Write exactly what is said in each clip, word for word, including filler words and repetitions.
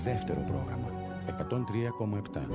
Δεύτερο πρόγραμμα εκατόν τρία κόμμα επτά.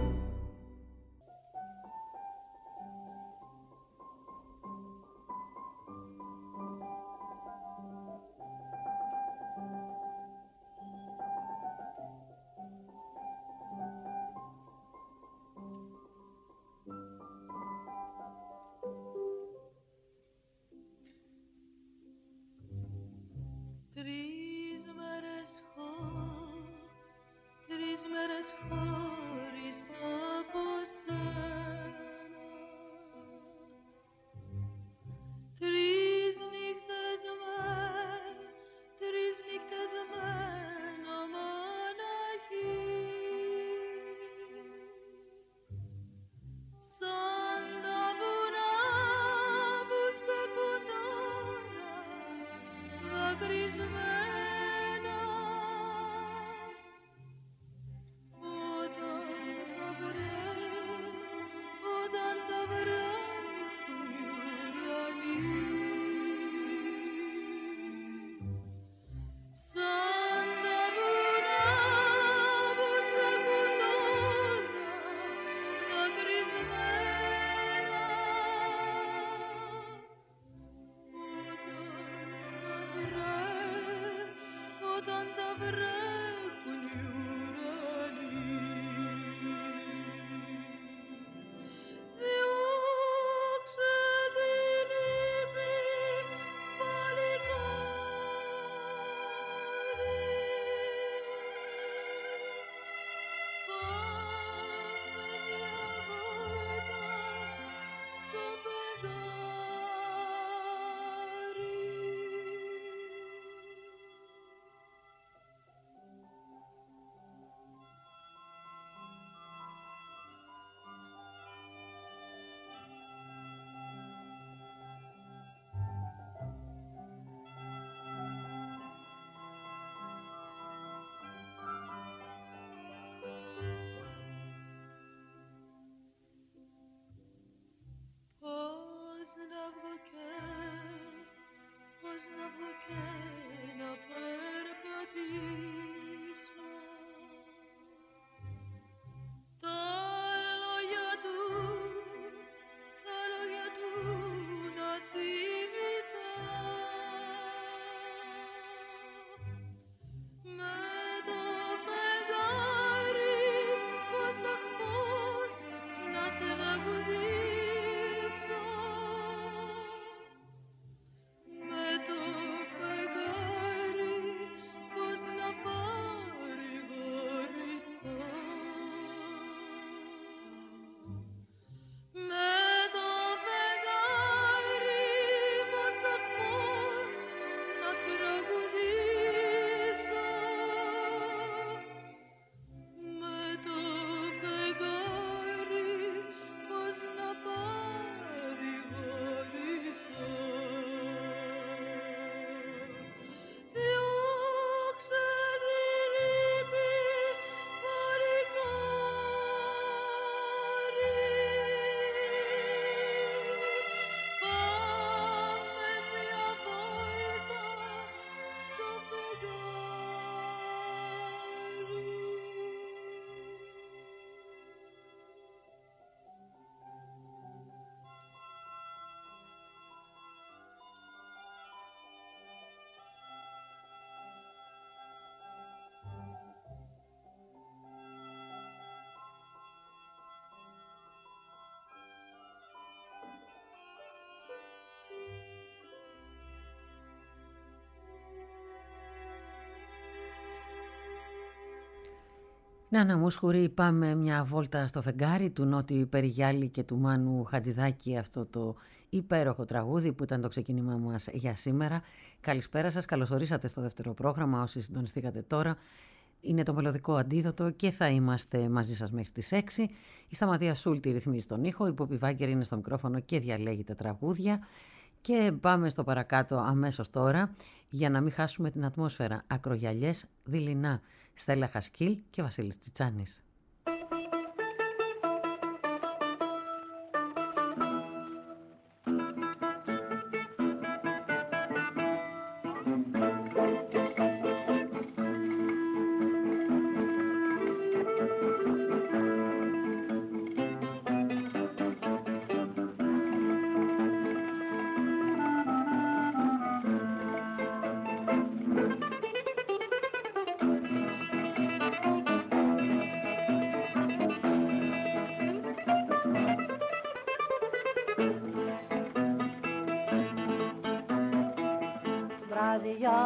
Νάνα Μούσχουρη, πάμε μια βόλτα στο φεγγάρι του Νότι Περιγιάλη και του Μάνου Χατζηδάκη, αυτό το υπέροχο τραγούδι που ήταν το ξεκίνημά μας για σήμερα. Καλησπέρα σας, καλώς ορίσατε στο δεύτερο πρόγραμμα όσοι συντονιστήκατε τώρα. Είναι το μελωδικό αντίδοτο και θα είμαστε μαζί σας μέχρι τις έξι. Η Σταματία Σούλτη ρυθμίζει τον ήχο, η Πόπη Βάγκερ είναι στο μικρόφωνο και διαλέγει τα τραγούδια. Και πάμε στο παρακάτω αμέσως τώρα για να μην χάσουμε την ατμόσφαιρα. Ακρογιαλιές δειλινά, Στέλλα Χασκίλ και Βασίλης Τσιτσάνης.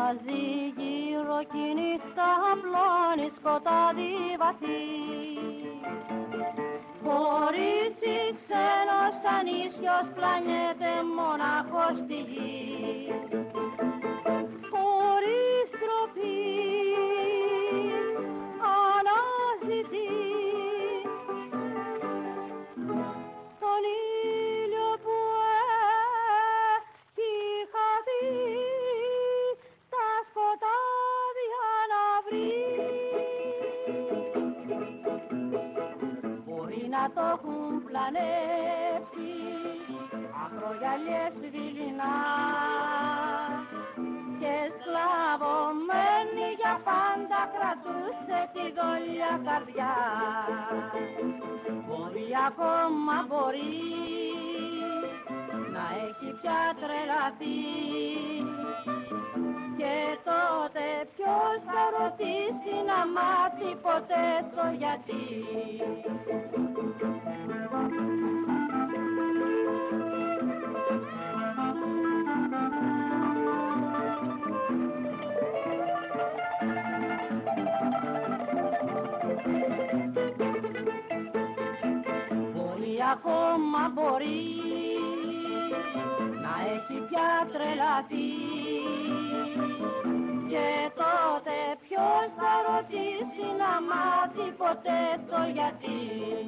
Αλλάζει γύρω κι η νύχτα απλώνει σκοτάδι βαθύ. Κορίτσι ξένος σαν ίσιος πλανιέται μονάχος στη γη. Χωρίς τροπή αναζητεί τον ήλιο που είχα δει στα σκοτάδια να βρει. Μπορεί να το έχουν πλανέψει ακρογιαλιές δειλινά και σκλαβωμένη για πάντα κρατούσε τη δόλια καρδιά. Μπορεί ακόμα μπορεί να έχει πια τρελαθεί και τότε ποιος θα ρωτήσει να μάθει ποτέ το γιατί. Ακόμα μπορεί να έχει πια τρελαθεί και τότε ποιος θα ρωτήσει να μάθει ποτέ το γιατί.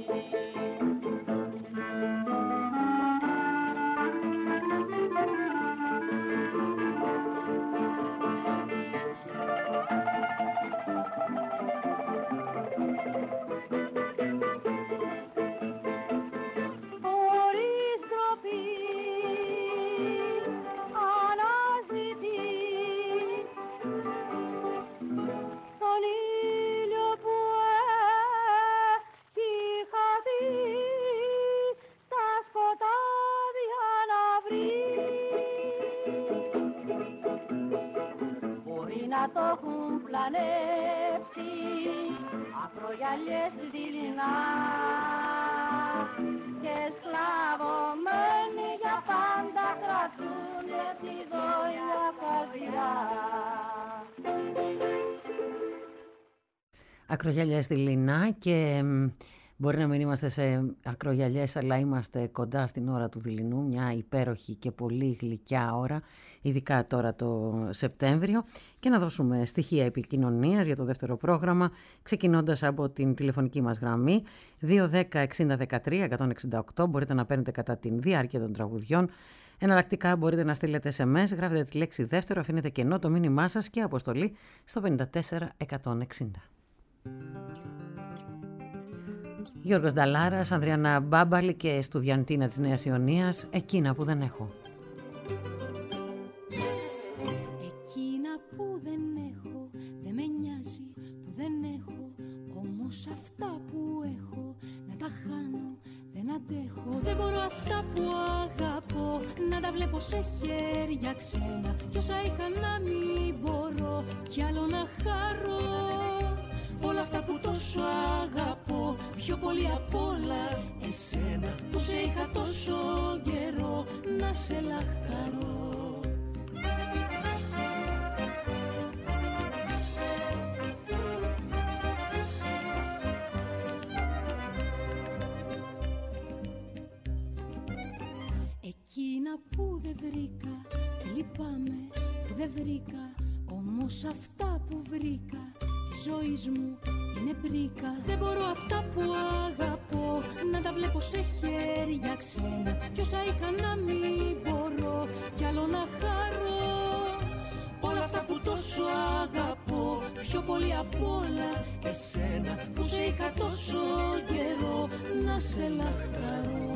Το έχουν πλανέψει ακρογιαλιές δειλινά και σκλαβωμένοι για πάντα κρατούνε τη δόλια καρδιά. Ακρογιαλιές δειλινά και μπορεί να μην είμαστε σε ακρογιαλιές, αλλά είμαστε κοντά στην ώρα του δειλινού, μια υπέροχη και πολύ γλυκιά ώρα, ειδικά τώρα το Σεπτέμβριο, και να δώσουμε στοιχεία επικοινωνίας για το δεύτερο πρόγραμμα, ξεκινώντας από την τηλεφωνική μας γραμμή δύο ένα μηδέν εξήντα δεκατρία εκατόν εξήντα οκτώ. Μπορείτε να παίρνετε κατά τη διάρκεια των τραγουδιών. Εναλλακτικά μπορείτε να στείλετε ες εμ ες, γράφετε τη λέξη δεύτερο, αφήνετε κενό το μήνυμά σας και αποστολή στο πενήντα τέσσερα εκατόν εξήντα. Γιώργος Νταλάρας, Ανδριάννα Μπάμπαλη και Στουδιαντίνα της Νέας Ιωνίας, εκείνα που δεν έχω. Εκείνα που δεν έχω, δεν με νοιάζει που δεν έχω, όμως αυτά που έχω να τα χάνω δεν αντέχω. Δεν μπορώ αυτά που αγαπώ να τα βλέπω σε χέρια ξένα, κι όσα είχα να μην μπορώ κι άλλο να χαρώ. Όλα αυτά που τόσο αγαπώ, πιο πολύ απ' όλα εσένα, που σε είχα τόσο καιρό να σε λαχαρώ. Εκείνα που δεν βρήκα, δεν λυπάμαι που δεν βρήκα, όμως αυτά που βρήκα της ζωής μου είναι πρίκα. Δεν μπορώ αυτά που αγαπώ να τα βλέπω σε χέρια ξένα, κι όσα είχα να μην μπορώ κι άλλο να χαρώ. Όλα αυτά που τόσο αγαπώ, πιο πολύ απ' όλα εσένα, που σε είχα τόσο καιρό να σε λαχαρώ.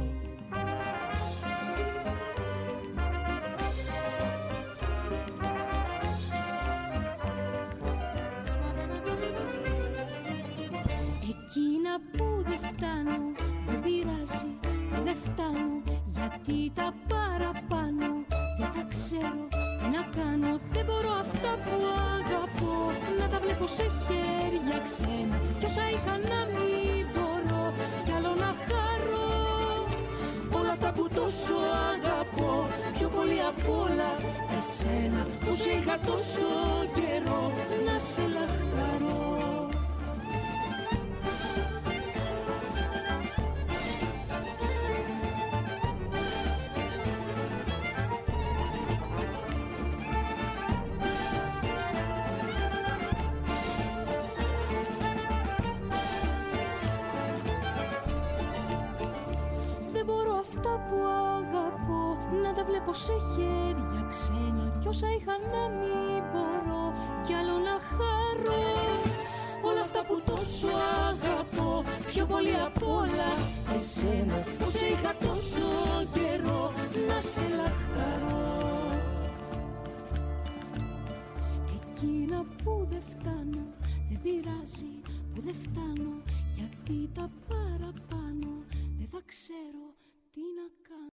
Εκείνα που δεν φτάνω, δεν πειράζει που δεν φτάνω, γιατί τα παραπάνω δεν θα ξέρω τι να κάνω. Δεν μπορώ αυτά που αγαπώ να τα βλέπω σε χέρια ξένα, κι όσα είχα να μην μπορώ κι άλλο να χαρώ. Όλα αυτά που τόσο αγαπώ, πιο πολύ απ' όλα εσένα που σε είχα τόσο καιρό να σε λαχταρώ. Σε χέρια ξένα κι όσα είχα να μην μπορώ κι άλλο να χαρώ. Όλα αυτά που τόσο αγαπώ, πιο πολύ απ' όλα εσένα που σε είχα τόσο καιρό να σε λαχταρώ. Εκείνα που δεν φτάνω, δεν πειράζει που δεν φτάνω, γιατί τα παραπάνω δεν θα ξέρω τι να κάνω.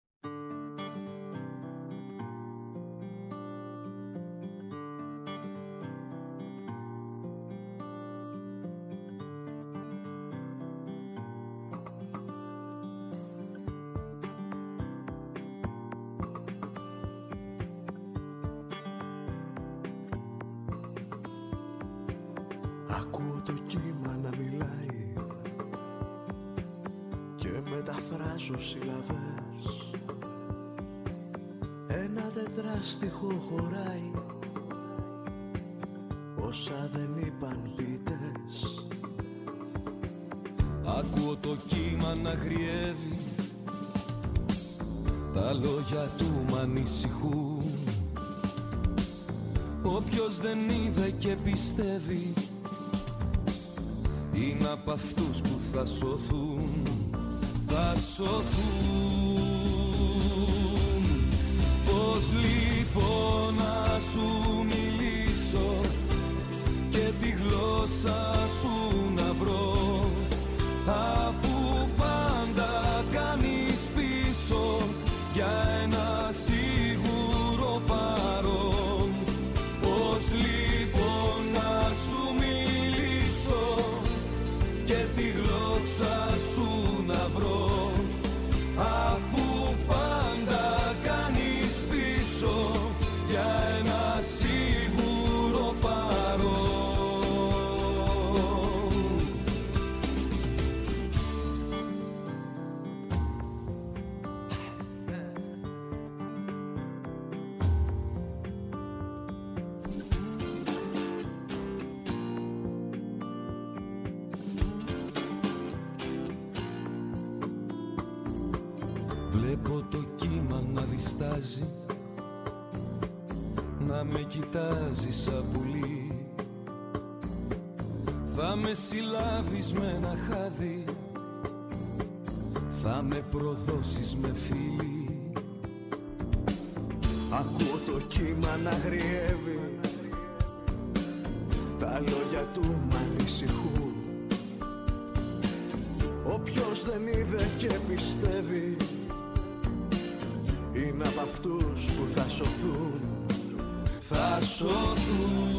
Ακούω το κύμα να μιλάει και μεταφράζω συλλαβές. Ένα τετράστιχο χωράει όσα δεν είπαν ποιητές. Ακούω το κύμα να γριεύει, τα λόγια του μ' ανησυχούν. Όποιος δεν είδε και πιστεύει είναι απ' αυτούς που θα σωθούν, θα σωθούν. Πώς λοιπόν να σου μιλήσω και τη γλώσσα σου να βρω, αφού πάντα κάνεις πίσω για ένα σίγουρο παρόν. Πώς λοιπόν να σου μιλήσω και τη γλώσσα σου να βρω, αφού πάντα κάνεις πίσω για ένα σίγουρο παρόν. Βλέπω το κύμα να διστάζει, να με κοιτάζει σαν πουλί. Θα με συλλάβεις με ένα χάδι, θα με προδώσεις με φίλη. Ακούω το κύμα να γριεύει, τα λόγια του μ' ανησυχούν. Όποιος δεν είδε και πιστεύει είναι απ' αυτούς που θα σωθούν, θα σωθούν.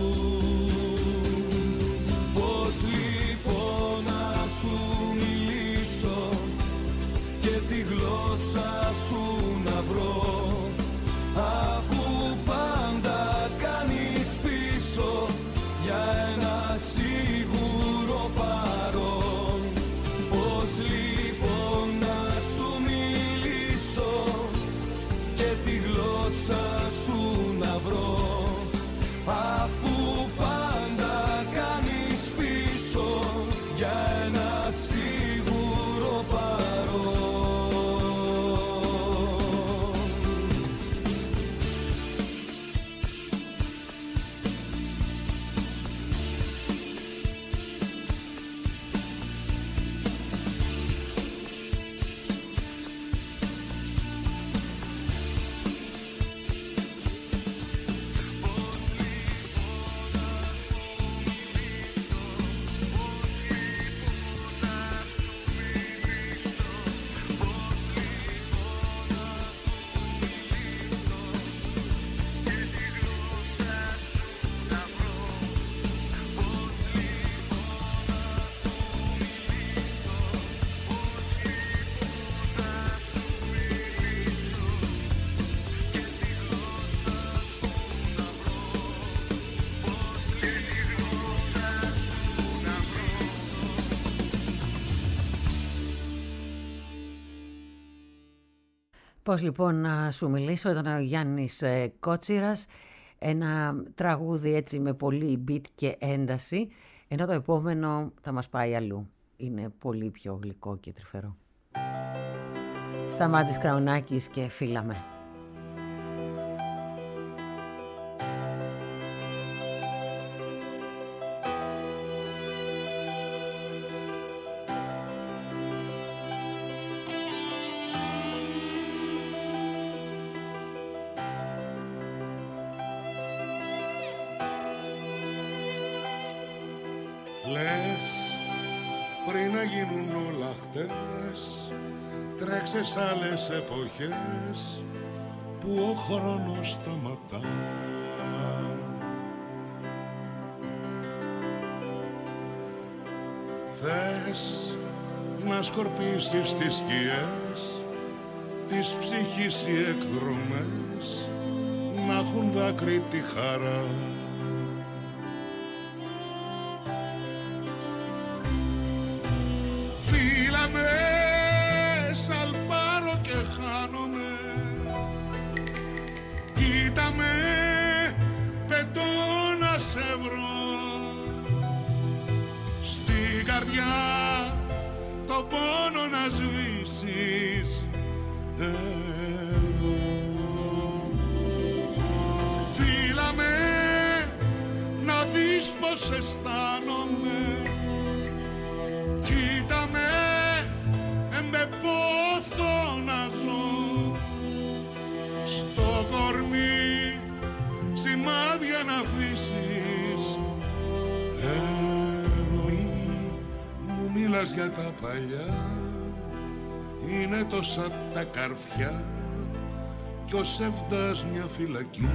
Πώς λοιπόν να σου μιλήσω και τη γλώσσα σου να βρω, αφού πάντα κάνεις πίσω για ένα σίγουρο παρόν. Πώς λοιπόν να σου μιλήσω και τη γλώσσα σου να βρω, Πώς λοιπόν να σου μιλήσω, ήταν ο Γιάννης Κότσιρας, ένα τραγούδι έτσι με πολύ beat και ένταση, ενώ το επόμενο θα μας πάει αλλού. Είναι πολύ πιο γλυκό και τρυφερό. Σταμάτης Κραουνάκης και Φύλαμε. Τρέξες άλλες εποχές που ο χρόνος σταματά. Θες να σκορπίσεις τις σκιές της ψυχής οι εκδρομές να έχουν δάκρυ τη χαρά. Το πόνο να σβήσεις εδώ. Φύλαμε να δεις πως αισθάνομαι. Κοίτα με, εμπε πόθο να ζω. Στο κορμί σημάδια να αφήσεις. Μιλάς για τα παλιά, είναι τόσα τα καρφιά κι ο σεύδας μια φυλακή.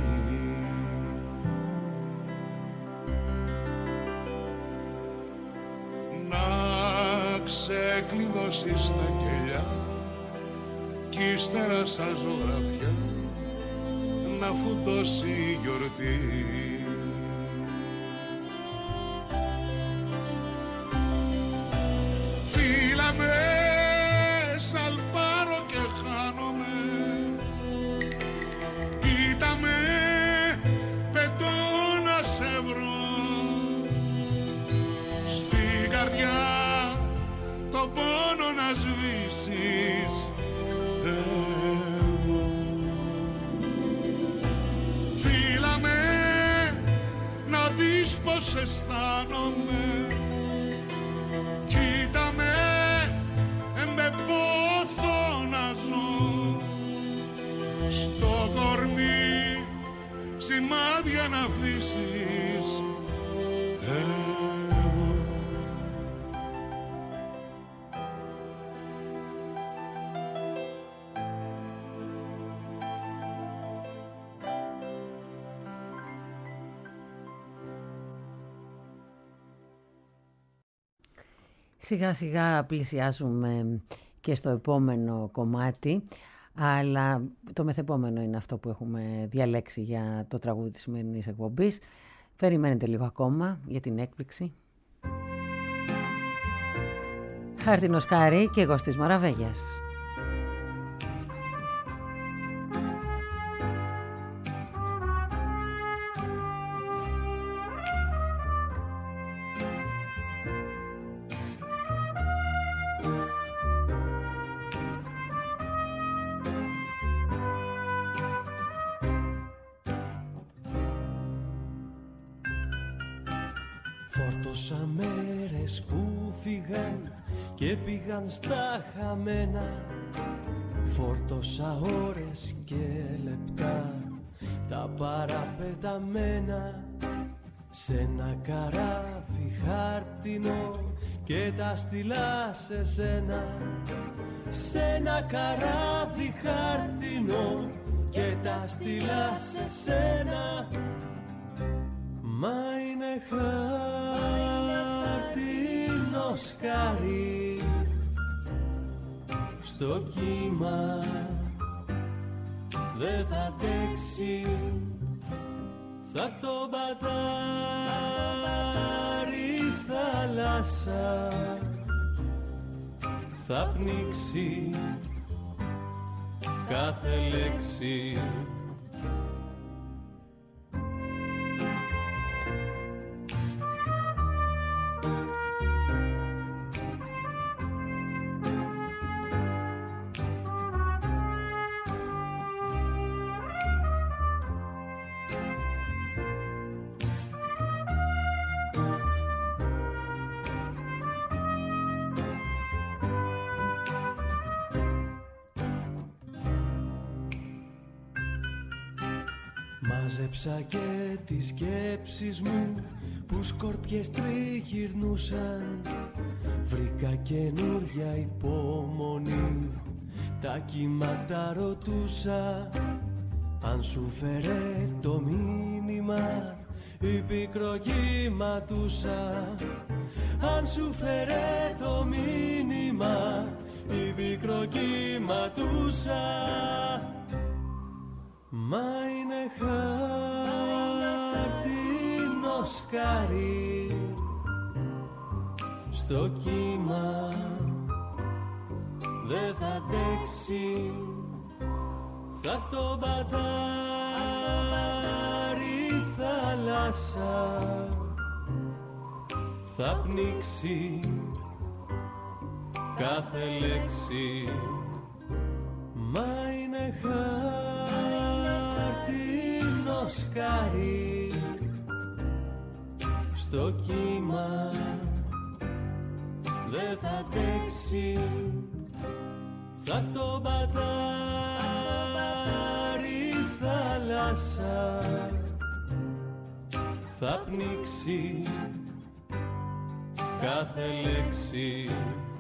Να ξεκλειδώσεις τα κελιά κι ύστερα σαν ζωγραφιά να φουντώσει η γιορτή. Σαλπάρω και χάνομαι. Κοίτα με, πετώ να σε βρω. Στην καρδιά το πόνο να σβήσεις εδώ. Φύλαμε να δεις πως αισθάνομαι. Κοίτα με, με πόθο να ζω. Στο κορμί σημάδια να αφήσεις εδώ. Σιγά σιγά πλησιάζουμε και στο επόμενο κομμάτι, αλλά το μεθεπόμενο είναι αυτό που έχουμε διαλέξει για το τραγούδι της σημερινής εκπομπής. Περιμένετε λίγο ακόμα για την έκπληξη. Χάρτινο σκάρι και εγώ στις Μαραβέγιας. Φόρτωσα μέρες που φύγαν και πήγαν στα χαμένα. Φόρτωσα ώρες και λεπτά τα παραπεταμένα σε ένα καράβι χάρτινο και τα στείλα σε σένα. Σε ένα καράβι χάρτινο και τα στείλα σε σένα. Μα είναι χάρτινο σκάρι στο κύμα, δεν θα αντέξει, θα το πατάρει η θάλασσα, θα πνίξει κάθε λέξη. Μάζεψα και τις σκέψεις μου που σκόρπιες τριγυρνούσαν. Βρήκα καινούρια υπομονή, τα κύματα ρωτούσα. Αν σου φέρε το μήνυμα η πικροκύματούσα. Αν σου φέρε το μήνυμα η πικροκύματούσα. Μα είναι χάρτινο σκάρι στο κύμα, δεν θα αντέξει, θα το πατάρει η θάλασσα, θα πνίξει κάθε λέξη. Μα είναι χάρτινο σκάρι στο κύμα, δεν θα αντέξει, θα το πατάρει η θάλασσα, θα πνίξει κάθε λέξη.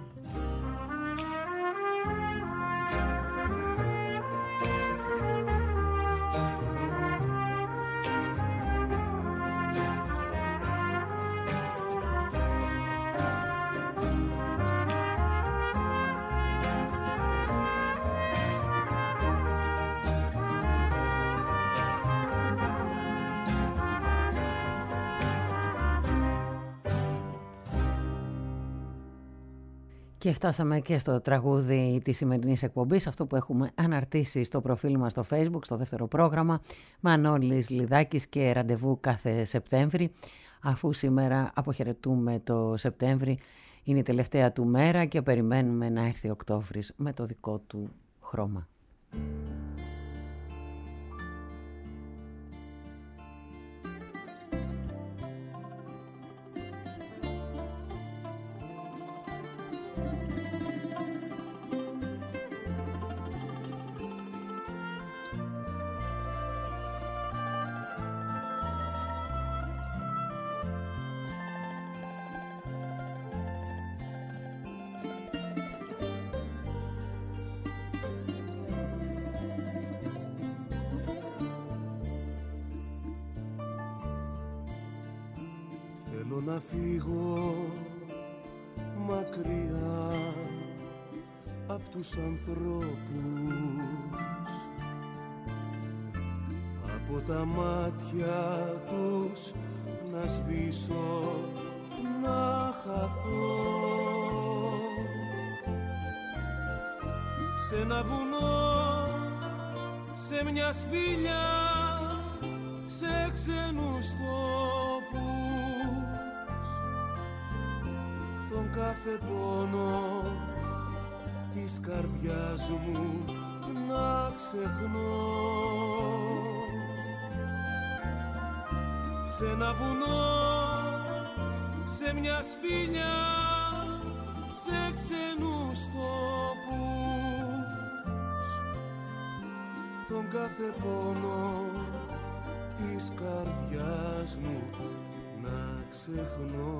Και φτάσαμε και στο τραγούδι της σημερινής εκπομπής, αυτό που έχουμε αναρτήσει στο προφίλ μας στο Facebook, στο δεύτερο πρόγραμμα, Μανώλης Λιδάκης και ραντεβού κάθε Σεπτέμβρη. Αφού σήμερα αποχαιρετούμε το Σεπτέμβρη, είναι η τελευταία του μέρα και περιμένουμε να έρθει Οκτώβρης με το δικό του χρώμα. Να φύγω μακριά απ' τους ανθρώπους, από τα μάτια τους να σβήσω, να χαθώ σε ένα βουνό, σε μια σπήλια, σε ξένους τόπους. Τον κάθε πόνο της καρδιάς μου να ξεχνώ, σε ένα βουνό, σε μια σπήλια, σε ξένους τόπους. Τον κάθε πόνο της καρδιάς μου να ξεχνώ.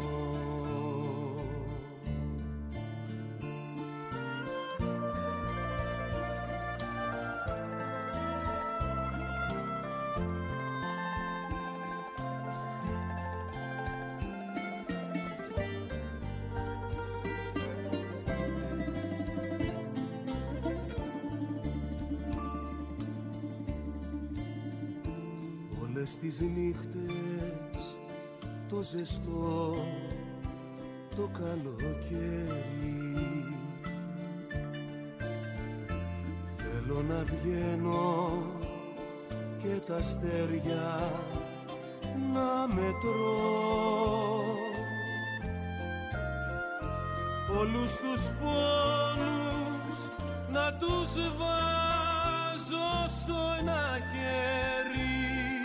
Στις νύχτες το ζεστό το καλοκαίρι θέλω Θέλω να βγαίνω και τα αστέρια να μετρώ, όλους τους πόνους να τους βάζω στο ένα χέρι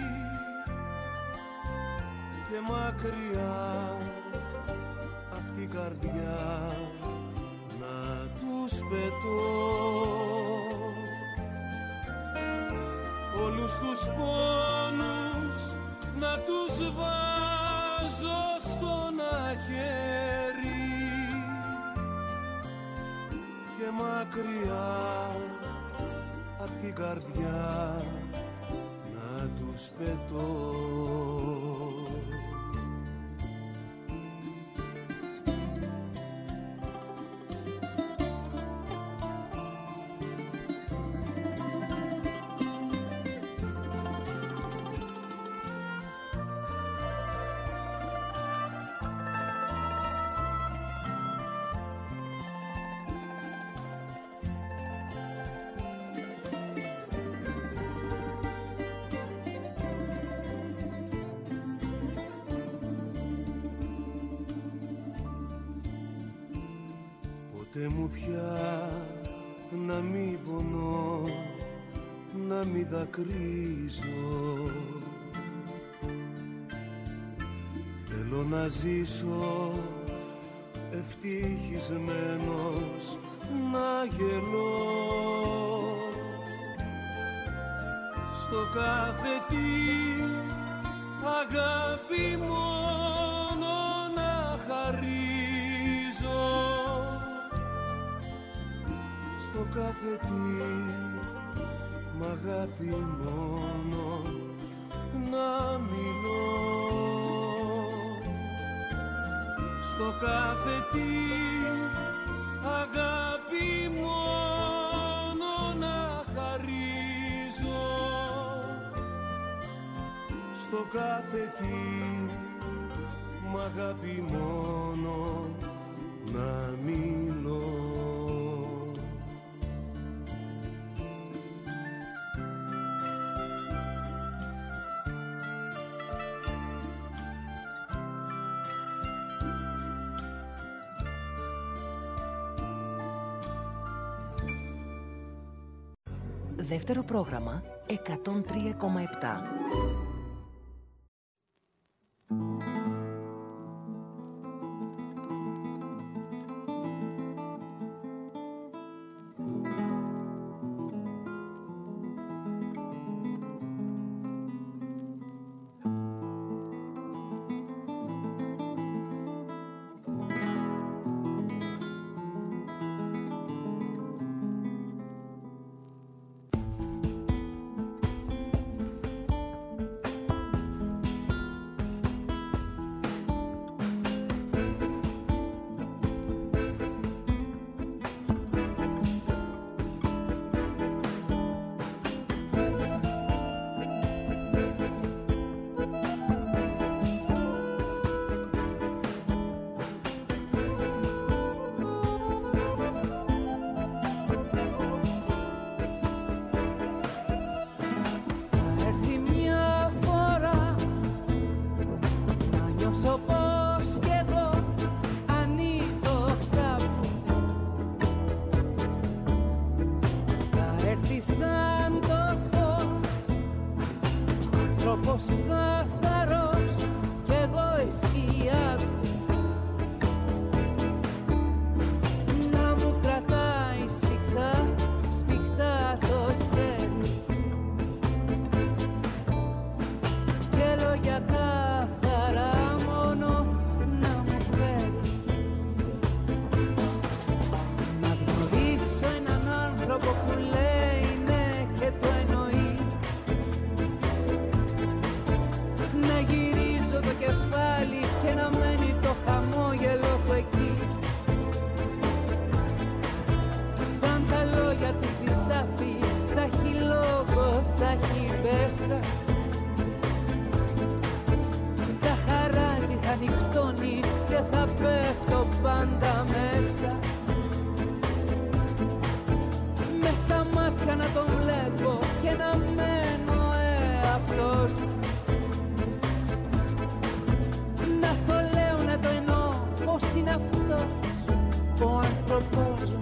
και μακριά απ' την καρδιά να τους πετώ, όλους τους πόνους να τους βάζω στο ένα χέρι και μακριά απ' την καρδιά να τους πετώ. Ποτέ μου πια να μην πονώ, να μην δακρύζω. Θέλω να ζήσω ευτυχισμένος, να γελώ στο κάθε τι αγάπη μόνο να χαρίζω, στο κάθε τι μ' αγάπη μόνο να μιλώ, στο κάθε τι αγάπη μόνο να χαρίζω, στο κάθε τι μ' αγάπη μόνο να μιλώ. Δεύτερο πρόγραμμα εκατόν τρία κόμμα επτά. Για καθαρά μόνο άνθρωπός μου.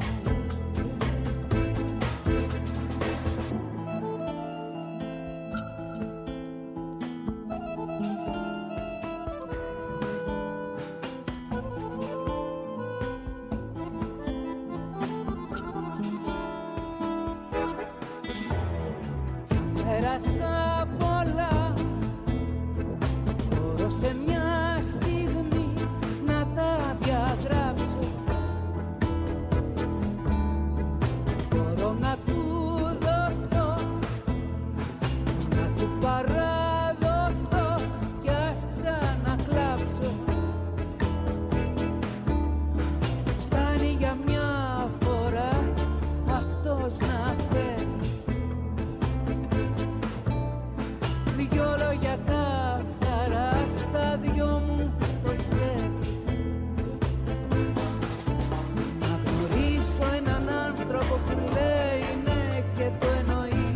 Πέρασα πολλά, μπορώ σε μια στιγμή να τα διαγράψω. Μπορώ να του δοθώ, να του παραδοθώ κι ας ξανακλάψω. Φτάνει για μια φορά αυτός να φέρει δυο λόγια καθαρά στα δυο μου το χέρι. Να γνωρίσω έναν άνθρωπο που λέει ναι και το εννοεί.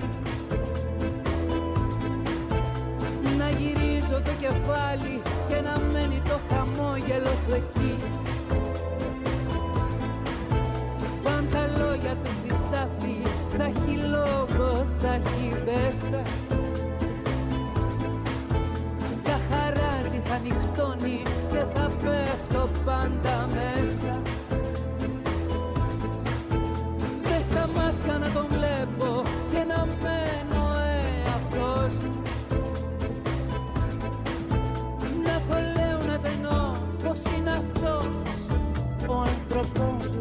Να γυρίζω το κεφάλι και να μένει το χαμόγελο του εκεί. Σαν τα λόγια του χρυσάφι, θα έχει λόγο, θα έχει μπέσα. Θα νυχτώνει και θα πέφτω πάντα μέσα. Μες στα μάτια να τον βλέπω και να μένω εαυτός μου. Να το λέω, να το εννοώ, πως είναι αυτός ο άνθρωπός μου.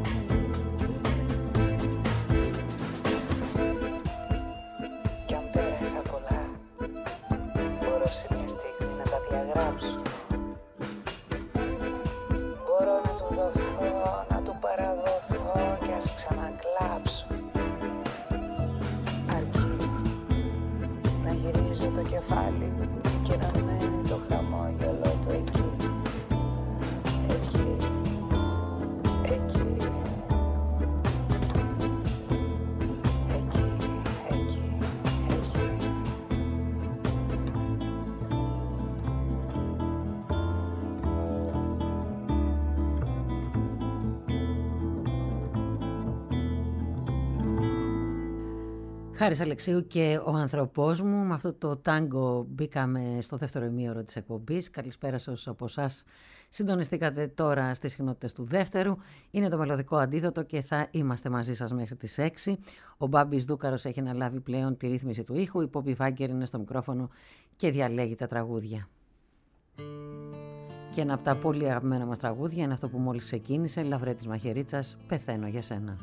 Κι αν πέρασα πολλά, μπορώ σε μια στιγμή να τα διαγράψω. Μπορώ να του δοθώ, να του παραδοθώ κι ας ξανακλάψω. Αρκεί να γυρίζω το κεφάλι και να μένει το χαμόγελο του εκεί. Εκεί, εκεί, εκεί, εκεί, εκεί. Χάρης Αλεξίου και ο άνθρωπός μου. Με αυτό το τάγκο μπήκαμε στο δεύτερο ημίωρο της εκπομπής. Καλησπέρα σε όσους από εσάς συντονιστήκατε τώρα στις συχνότητες του δεύτερου. Είναι το μελωδικό αντίδοτο και θα είμαστε μαζί σας μέχρι τις έξι. Ο Μπάμπης Δούκαρος έχει αναλάβει πλέον τη ρύθμιση του ήχου. Η Πόπη Βάγκερ είναι στο μικρόφωνο και διαλέγει τα τραγούδια. Και ένα από τα πολύ αγαπημένα μας τραγούδια είναι αυτό που μόλις ξεκίνησε, Λαβρέτης Μαχαιρίτσας, «Πεθαίνω για σένα».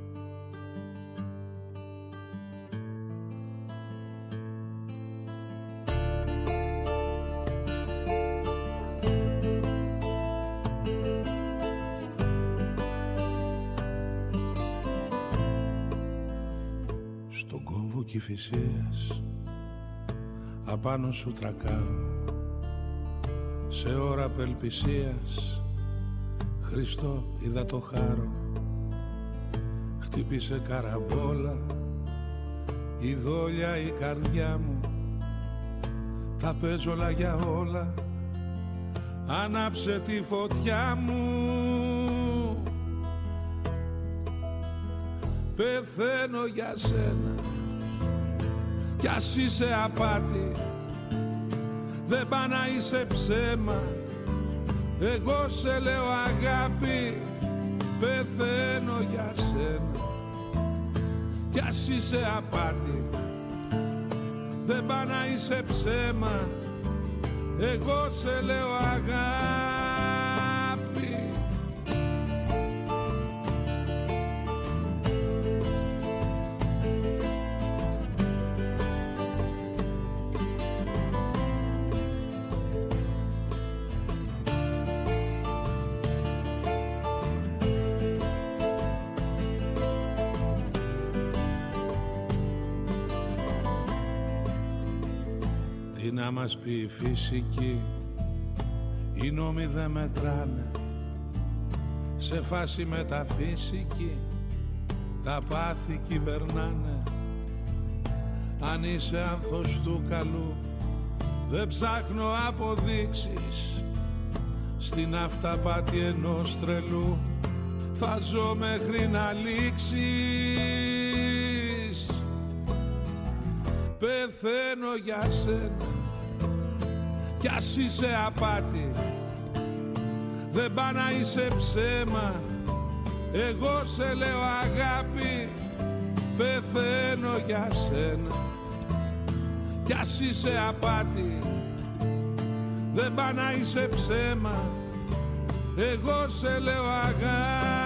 Στον κόμβο Κηφισίας απάνω σου τρακάρω, σε ώρα απελπισίας Χριστό είδα το χάρο. Χτύπησε καραμπόλα η δόλια η καρδιά μου, τα παίζω όλα για όλα, άναψε τη φωτιά μου. Πεθαίνω για σένα κι ας είσαι απάτη, δεν πά να είσαι ψέμα, εγώ σε λέω αγάπη. Πεθαίνω για σένα κι ας είσαι απάτη, δεν πά να είσαι ψέμα, εγώ σε λέω αγάπη. Να μας πει η φυσική, οι νόμοι δεν μετράνε, σε φάση μεταφυσική τα πάθη κυβερνάνε. Αν είσαι άνθος του καλού, δεν ψάχνω αποδείξεις, στην αυταπάτη ενός τρελού θα ζω μέχρι να λήξεις. Πεθαίνω για σένα κι ας είσαι απάτη, δεν πά να είσαι ψέμα, εγώ σε λέω αγάπη. Πεθαίνω για σένα κι ας είσαι απάτη, δεν πά να είσαι ψέμα, εγώ σε λέω αγάπη.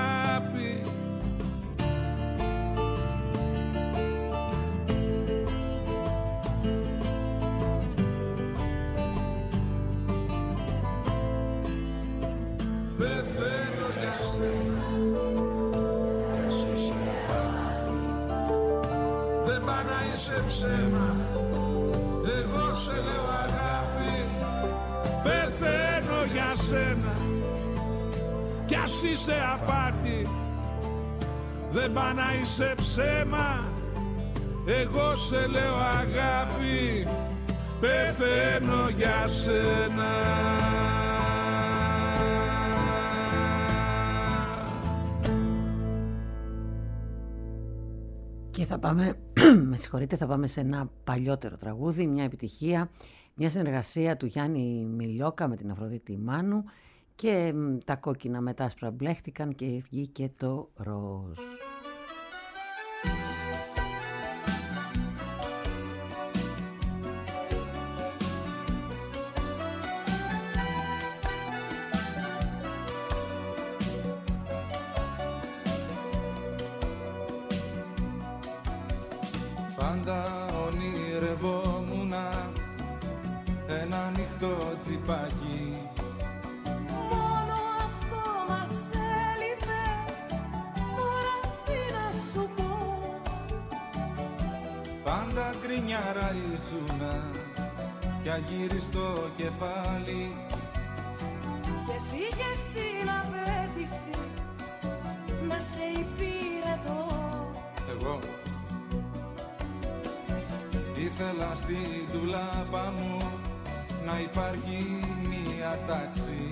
Πεθαίνω για σένα κι ας είσαι απάτη, δεν πά να είσαι ψέμα, εγώ σε λέω αγάπη. Πεθαίνω για σένα κι ας είσαι απάτη, δεν πά να είσαι ψέμα, εγώ σε λέω αγάπη. Πεθαίνω για σένα. Και θα πάμε, με συγχωρείτε, θα πάμε σε ένα παλιότερο τραγούδι, μια επιτυχία, μια συνεργασία του Γιάννη Μιλιόκα με την Αφροδίτη Μάνου, και μ, τα κόκκινα με τα άσπρα μπλέχτηκαν και βγήκε το ροζ. Πάντα ονειρευόμουνα ένα ανοιχτό τσιπάκι. Μόνο αυτό μας έλειπε, τώρα τι να σου πω. Πάντα γκρινιάρα ήσουνα κι αγύριστο κεφάλι, Και εσύ είχες την απέτηση να σε υπηρετώ. εγώ ήθελα στην ντουλάπα μου να υπάρχει μία τάξη.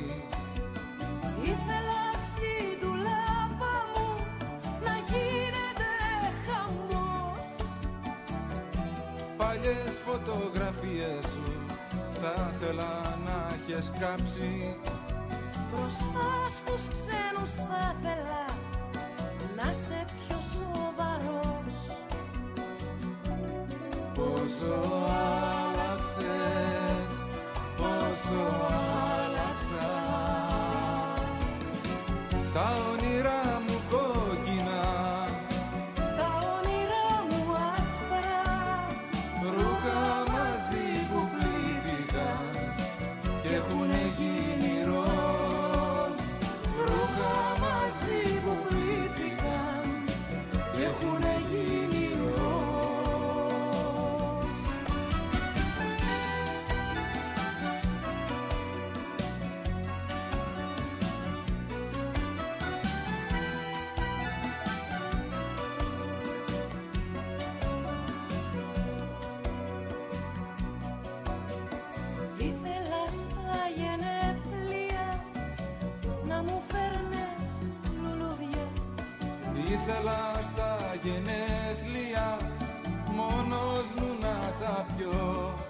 Ήθελα στην ντουλάπα μου να γίνεται χαμός. Παλιές φωτογραφίες σου θα ήθελα να έχεις κάψει. Μπροστά στους ξένους θα ήθελα να είσαι πιο σοβαρός. Πόσο άλλαξες, πόσο άλλαξα. Τα όνειρά μου κόκκινα, τα όνειρά μου άσπρα, ρούχα μαζί που πλήθηκαν και έχουνε γίνει ροζ. Ρούχα μαζί που πλήθηκαν και έχουνε γίνει ροζ. ήθελα στα γενέθλια να μου φέρνες λουλούδια. Ήθελα στα γενέθλια μόνος μου να τα πιω.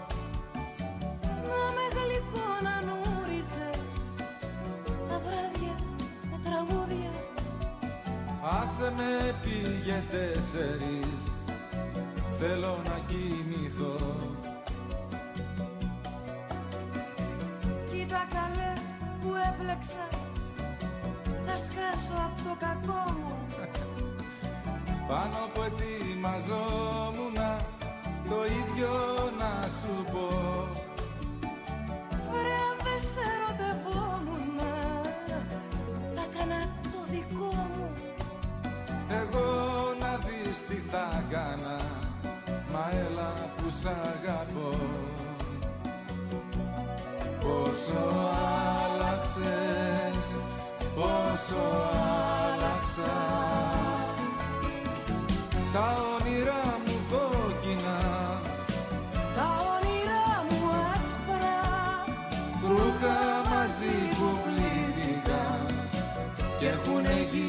Να με γλυκό να νούριζες τα βράδια με τραγούδια. Άσε με πήγε τέσσερις, θέλω να κοιμηθώ. Κοίτα καλέ που έπλεξα, θα σκάσω απ' το κακό μου. Πάνω που ετοιμαζόμουνα το ίδιο να σου πω. Βρε αν δεν σε ερωτευόμουνα, θα κάνα το δικό μου. Εγώ να δεις τι θα κάνα, μα έλα που σ' αγαπώ. Πόσο άλλαξες, πόσο άλλαξα. Τα όνειρά μου κόκκινα, τα όνειρά μου άσπρα, ρούχα μαζί που πλήθηκαν και έχουνε γίνει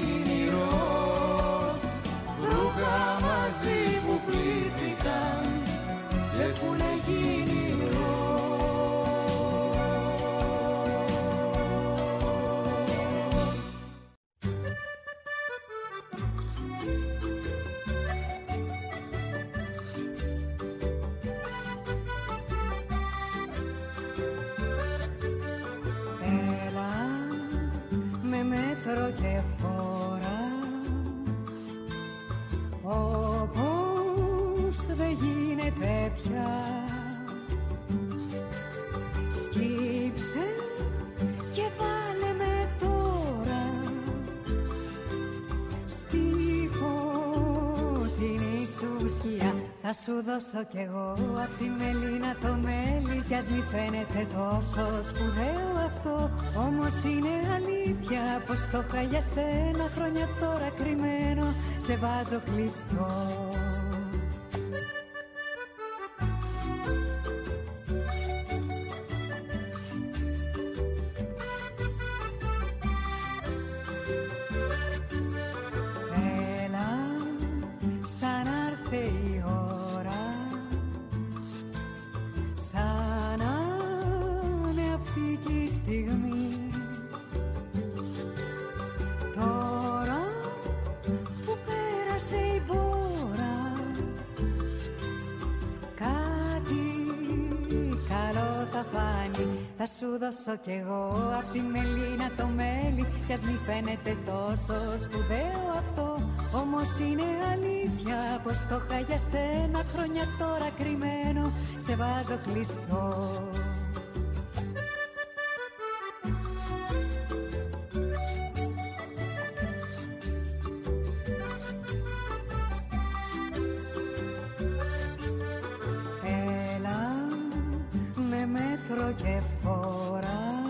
πια. Σκύψε και βάλε με τώρα στη φωτεινή σου σκιά. Θα σου δώσω κι εγώ απ' τη μελίνα το μέλι, κι ας μη φαίνεται τόσο σπουδαίο αυτό, όμως είναι αλήθεια πως το είχα για σένα χρόνια τώρα κρυμμένο, σε βάζω κλειστό. Θα σου δώσω κι εγώ απ' τη μελίνα το μέλι, κι ας μη φαίνεται τόσο σπουδαίο αυτό, όμως είναι αλήθεια πως το είχα για σένα χρόνια τώρα κρυμμένο, σε βάζω κλειστό. Και φορά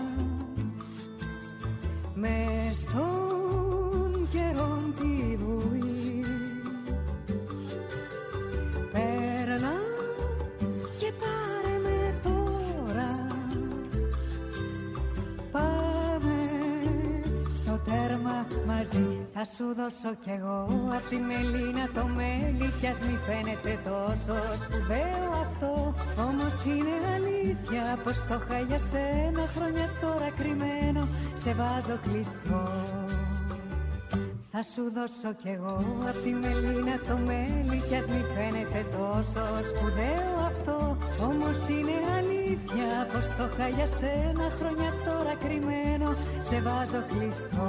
μες στον καιρόν τη βουή, παίρνα και πάρε με τώρα, πάμε στο τέρμα μαζί. Θα σου δώσω κι εγώ απ' τη μελίνα το μέλι, κι ας μη φαίνεται τόσο σπουδαίο αυτό, όμως είναι αλήθεια πως το είχα για σένα χρόνια τώρα κρυμμένο, σε βάζω κλειστό. Θα σου δώσω κι εγώ απ' τη μελίνα το μέλι, κι ας μη φαίνεται τόσο σπουδαίο αυτό, όμως είναι αλήθεια πως το είχα για σένα χρόνια τώρα κρυμμένο, σε βάζω κλειστό.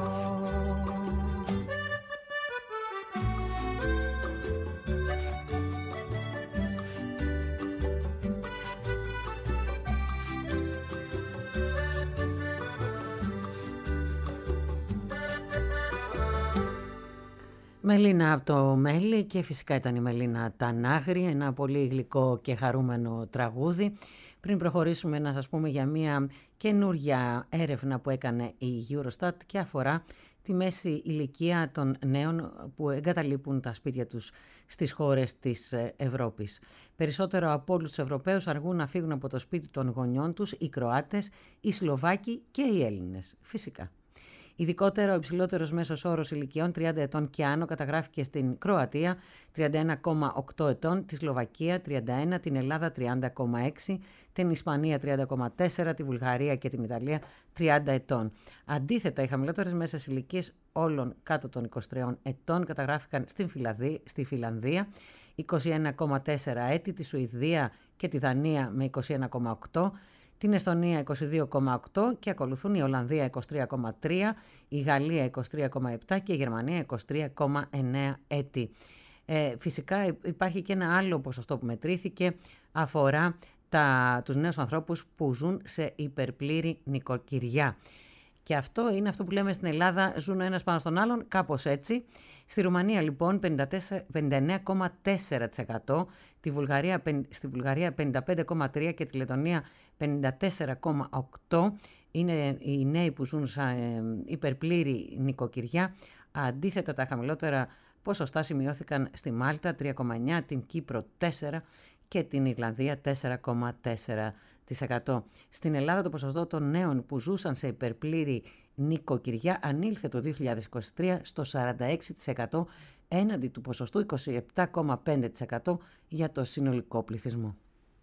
Μελίνα από το μέλι, και φυσικά ήταν η Μελίνα Τανάγρη, ένα πολύ γλυκό και χαρούμενο τραγούδι. Πριν προχωρήσουμε να σας πούμε για μια καινούργια έρευνα που έκανε η Eurostat και αφορά τη μέση ηλικία των νέων που εγκαταλείπουν τα σπίτια τους στις χώρες της Ευρώπης. Περισσότερο από όλους τους Ευρωπαίους αργούν να φύγουν από το σπίτι των γονιών τους οι Κροάτες, οι Σλοβάκοι και οι Έλληνες, φυσικά. Ειδικότερα, ο υψηλότερος μέσος όρος ηλικιών τριάντα ετών και άνω καταγράφηκε στην Κροατία, τριάντα ένα κόμμα οκτώ ετών, τη Σλοβακία τριάντα ένα, την Ελλάδα τριάντα κόμμα έξι, την Ισπανία τριάντα κόμμα τέσσερα, τη Βουλγαρία και την Ιταλία τριάντα ετών. Αντίθετα, οι χαμηλότερες μέσες ηλικίες όλων κάτω των είκοσι τριών ετών καταγράφηκαν στην Φιλανδία, στη Φιλανδία είκοσι ένα κόμμα τέσσερα έτη, τη Σουηδία και τη Δανία με είκοσι ένα κόμμα οκτώ, την Εστονία είκοσι δύο κόμμα οκτώ και ακολουθούν η Ολλανδία είκοσι τρία κόμμα τρία, η Γαλλία είκοσι τρία κόμμα επτά και η Γερμανία είκοσι τρία κόμμα εννέα έτη. Ε, φυσικά υπάρχει και ένα άλλο ποσοστό που μετρήθηκε, αφορά τα, τους νέους ανθρώπους που ζουν σε υπερπλήρη νοικοκυριά. Και αυτό είναι αυτό που λέμε στην Ελλάδα, ζουν ο ένας πάνω στον άλλον, κάπως έτσι. Στη Ρουμανία λοιπόν πενήντα εννέα κόμμα τέσσερα τοις εκατό, τη Βουλγαρία, στη Βουλγαρία πενήντα πέντε κόμμα τρία τοις εκατό και τη Λετωνία πενήντα τέσσερα κόμμα οκτώ τοις εκατό είναι οι νέοι που ζουν σε υπερπλήρη νοικοκυριά. Αντίθετα, τα χαμηλότερα ποσοστά σημειώθηκαν στη Μάλτα τρία κόμμα εννέα τοις εκατό, την Κύπρο τέσσερα τοις εκατό και την Ιρλανδία τέσσερα κόμμα τέσσερα τοις εκατό. Στην Ελλάδα το ποσοστό των νέων που ζούσαν σε υπερπλήρη νοικοκυριά ανήλθε το δύο χιλιάδες είκοσι τρία στο σαράντα έξι τοις εκατό έναντι του ποσοστού είκοσι επτά κόμμα πέντε τοις εκατό για το συνολικό πληθυσμό.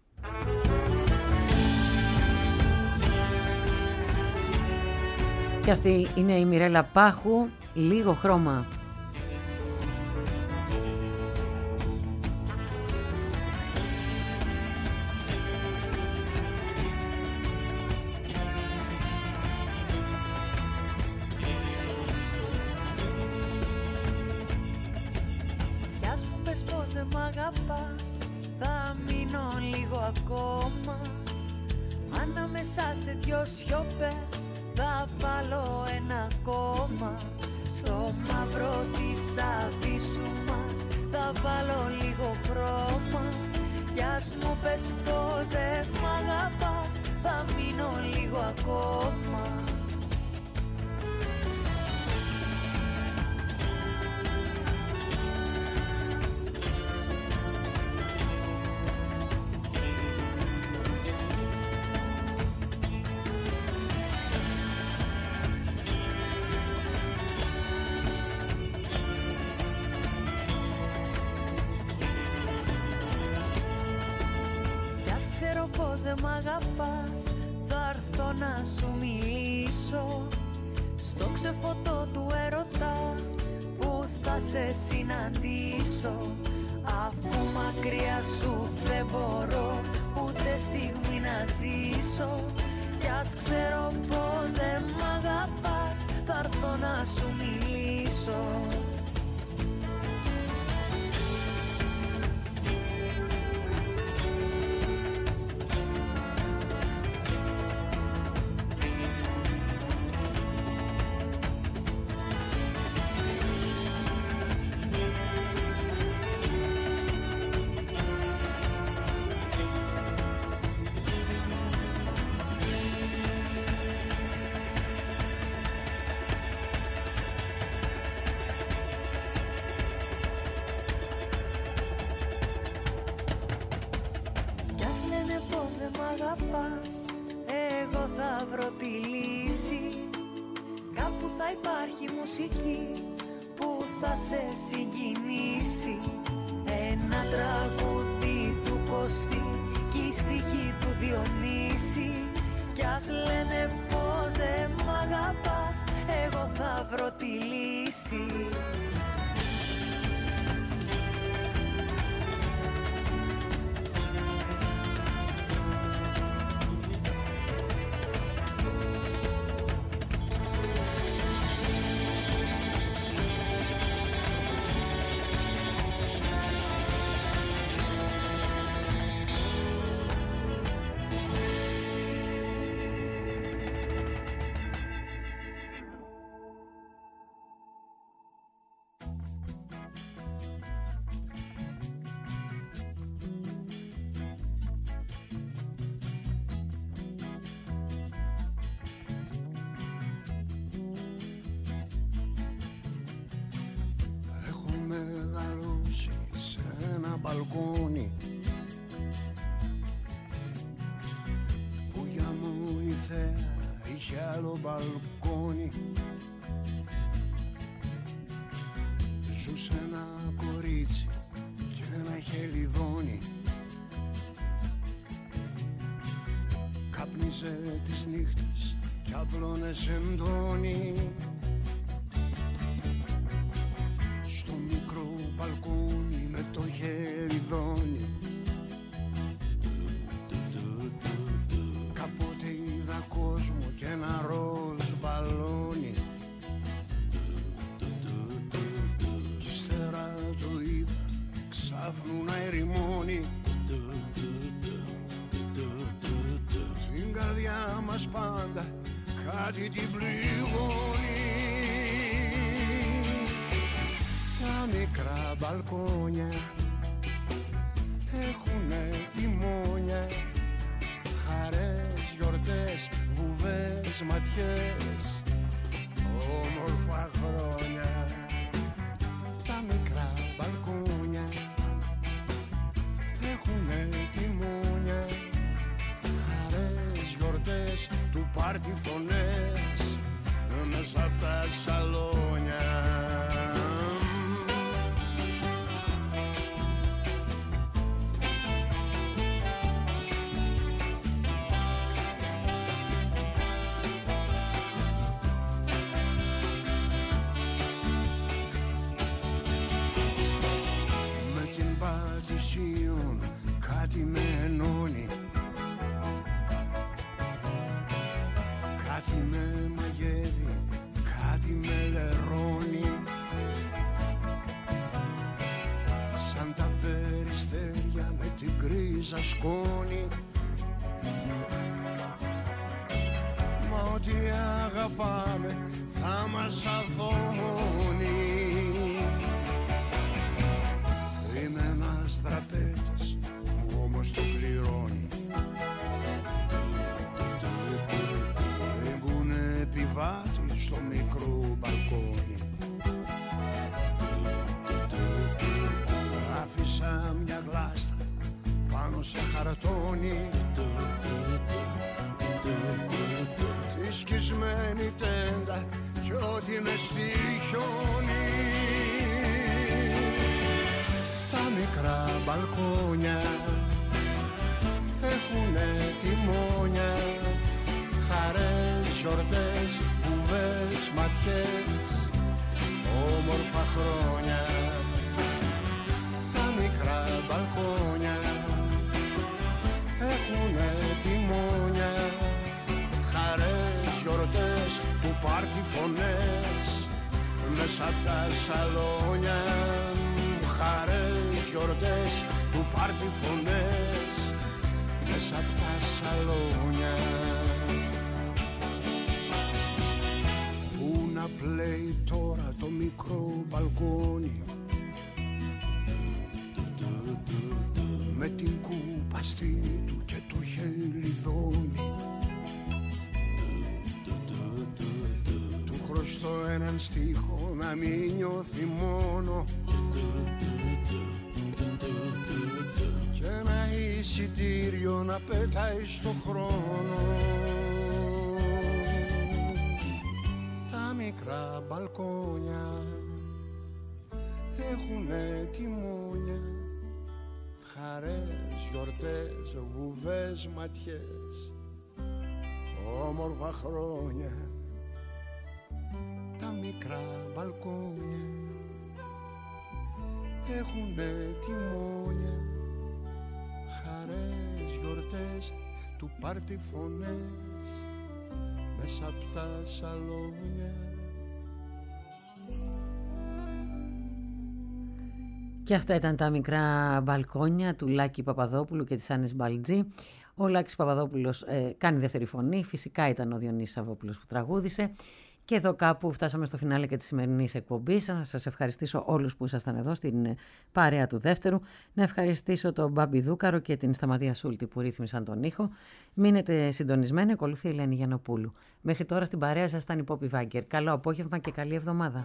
Και αυτή είναι η Μιρέλα Πάχου, λίγο χρώμα. Κι ας μου πες πως δεν μ' αγαπάς, θα μείνω λίγο ακόμα. Ανάμεσα σε δυο σιωπές θα βάλω ένα κόμμα. Στο μαύρο της αβύσσου μας θα βάλω λίγο χρώμα. Κι ας μου πες πως δεν μ' αγαπάς, θα μείνω λίγο ακόμα. Πως δεν μ' αγαπάς, θα έρθω να σου μιλήσω στο ξεφωτό του έρωτα που θα σε συναντήσω. Αφού μακριά σου δεν μπορώ ούτε στιγμή να ζήσω. Κι ας ξέρω πως δεν μ' αγαπάς, θα έρθω να σου μιλήσω. Εγώ θα βρω τη λύση. Κάπου θα υπάρχει μουσική που θα σε συγκινήσει. Ένα τραγούδι του Κωστή κι η στίχη του Διονύση. Κι ας λένε πως δεν μ' αγαπάς, εγώ θα βρω τη λύση. μπαλκόνι που για μόνη θέα είχε άλλο μπαλκόνι. Ζούσε ένα κορίτσι και ένα χελιδόνι. Κάπνιζε τις νύχτες κι απλώνε σεντόνι. Στο μικρό μπαλκόνι με το χελιδόνι. Κάποτε είδα κόσμο και ένα ροζ μπαλόνι. Κι ύστερα το είδα ξάφνου να ερημώνει. Στην καρδιά μας πάντα κάτι την πληγώνει. Τα μικρά μπαλκόνια έχουνε τιμόνια, χαρές, γιορτές, βουβές, ματιές, όμορφα χρόνια. Τα μικρά μπαλκόνια έχουνε τιμόνια, χαρές, γιορτές, του πάρτι φωνές μέσα απ' τα σαλόνια. Με την Πατησίων κάτι με ενώνει, κάτι με μαγεύει, κάτι με λερώνει. Σαν τα περιστέρια με την κρύο ένα σκόνη. Μα ό,τι αγαπάμε θα μας αθώνει. Είμαι ένας τραπέζης που όμως το πληρώνει. Ήμουν επιβάτη στο μικρό μπαλκόνι. Άφησα μια γλάστρα πάνω σε χαρτόνι. Τη σκισμένη τέντα κι ό,τι με στη χιόνι. Τα μικρά μπαλκόνια έχουνε τιμόνια, χαρές, γιορτές, βουβές, ματιές, όμορφα χρόνια. Τα μικρά μπαλκόνια έχουνε τιμόνια, χαρές, γιορτές, του πάρτι φωνές μέσα απ' τα σαλόνια. Χαρές, γιορτές, του πάρτι φωνές μέσα απ' τα σαλόνια. Πού να πλέει τώρα το μικρό μπαλκόνι με την κούπαστη του και το χελιδόνι. Του χρωστώ έναν στίχο να μην νιώθει μόνο και ένα εισιτήριο να πετάει στο χρόνο. Τα μικρά μπαλκόνια έχουνε τιμόνια, χαρές, γιορτές, βουβές, ματιές, όμορφα χρόνια. Τα μικρά μπαλκόνια έχουνε τιμόνια, χαρές, γιορτές, του πάρτι φωνές μέσα απ' τα σαλόνια. Και αυτά ήταν τα μικρά μπαλκόνια του Λάκη Παπαδόπουλου και της Άννης Μπαλτζή. Ο Λάκης Παπαδόπουλος ε, κάνει δεύτερη φωνή, φυσικά ήταν ο Διονύσης Σαββόπουλος που τραγούδισε. Και εδώ κάπου φτάσαμε στο φινάλε και της σημερινής εκπομπής. Να σας ευχαριστήσω όλους που ήσασταν εδώ στην παρέα του δεύτερου. Να ευχαριστήσω τον Μπάμπη Δούκαρο και την Σταματία Σούλτη που ρύθμισαν τον ήχο. Μείνετε συντονισμένοι, ακολουθεί η Ελένη Γιαννοπούλου. Μέχρι τώρα στην παρέα σας ήταν η Πόπη Βάγκερ. Καλό απόγευμα και καλή εβδομάδα.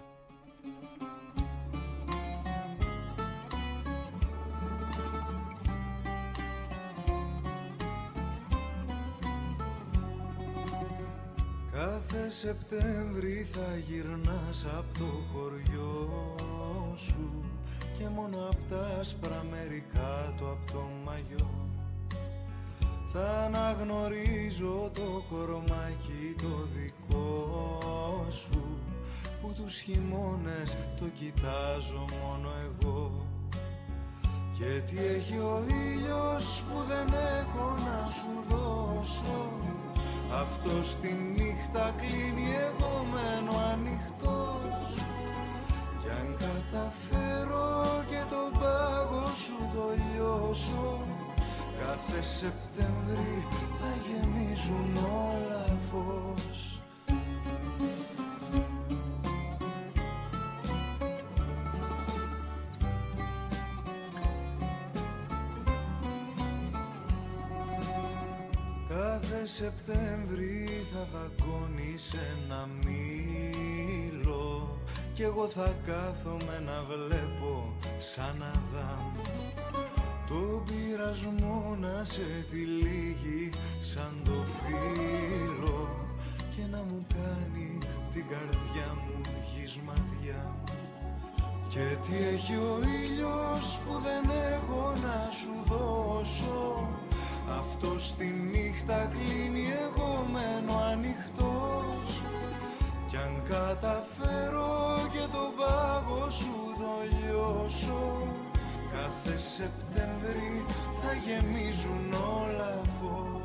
Κάθε Σεπτέμβρη θα γυρνάς απ' το χωριό σου και μόνο απ' τα άσπρα μέρη κάτω απ' το μαγιό θα αναγνωρίζω το κορμάκι το δικό σου που τους χειμώνες το κοιτάζω μόνο εγώ. Και τι έχει ο ήλιος που δεν έχω να σου δώσω, αυτός τη νύχτα κλείνει, εγώ μένω ανοιχτός. Κι αν καταφέρω και τον πάγο σου το λιώσω, κάθε Σεπτέμβρη θα γεμίζουν όλα φως. Κάθε Σεπτέμβρη θα δακώνεις ένα μήλο κι εγώ θα κάθομαι να βλέπω σαν Αδάμ το πειρασμό να σε τυλίγει σαν το φύλλο και να μου κάνει την καρδιά μου γυσμαδιά. Και τι έχει ο ήλιος που δεν έχω να σου δώσω, αυτός τη νύχτα κλείνει, εγώ μένω ανοιχτός. Κι αν καταφέρω και τον πάγο σου το λιώσω, κάθε Σεπτέμβρη θα γεμίζουν όλα φως.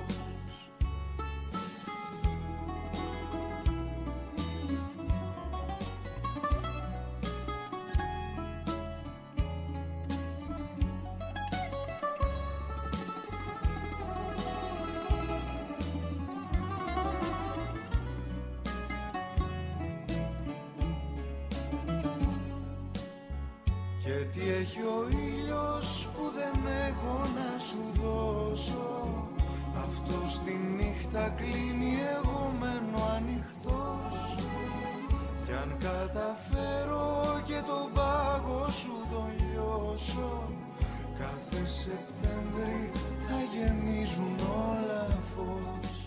τι έχει ο ήλιος που δεν έχω να σου δώσω. Αυτό στη νύχτα κλείνει, εγώ μένω ανοιχτός. Κι αν καταφέρω και τον πάγο σου τον λιώσω, κάθε Σεπτέμβρη θα γεμίζουν όλα φως.